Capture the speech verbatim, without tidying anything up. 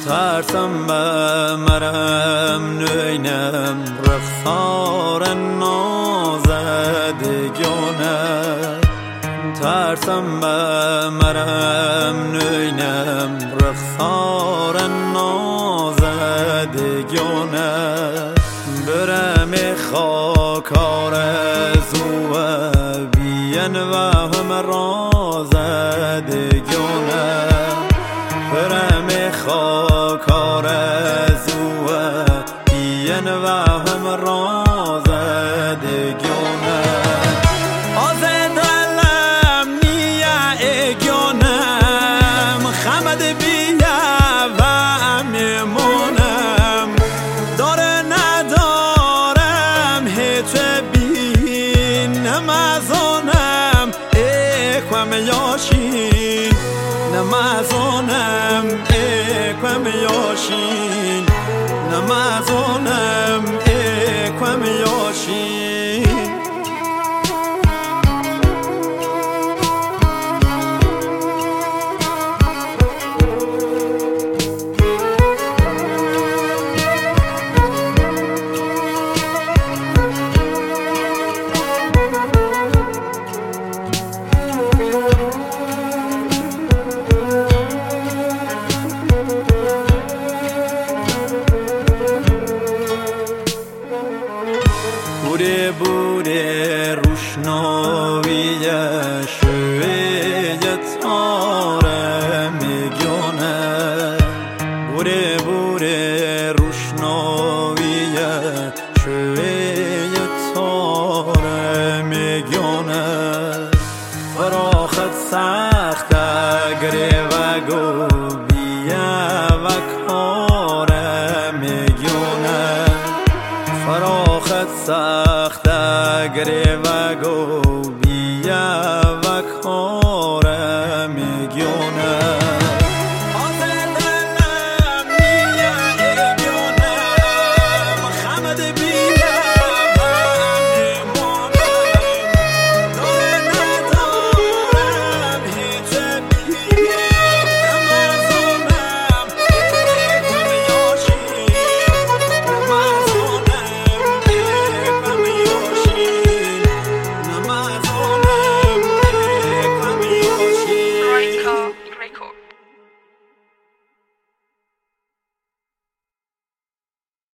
ترسم بمرم نوینم رخسار نازدگونه ترسم بمرم نوینم رخسار نازدگونه برم خاکار زوه بیان و هم رازدگونه برم خاکار زوه بیان و هم رازدگونه آزدلم نیه گونم خمد بیا و میمونم داره ندارم هیچ بین نمازونم اکوم یاشین نمازونم اکوم یاشین نمازونم اکوم یاشین بوده بوده روشنایی شوی تاره میگونه بوده بوده روشنایی شوی تاره میگونه فراخت سخت گریه و گو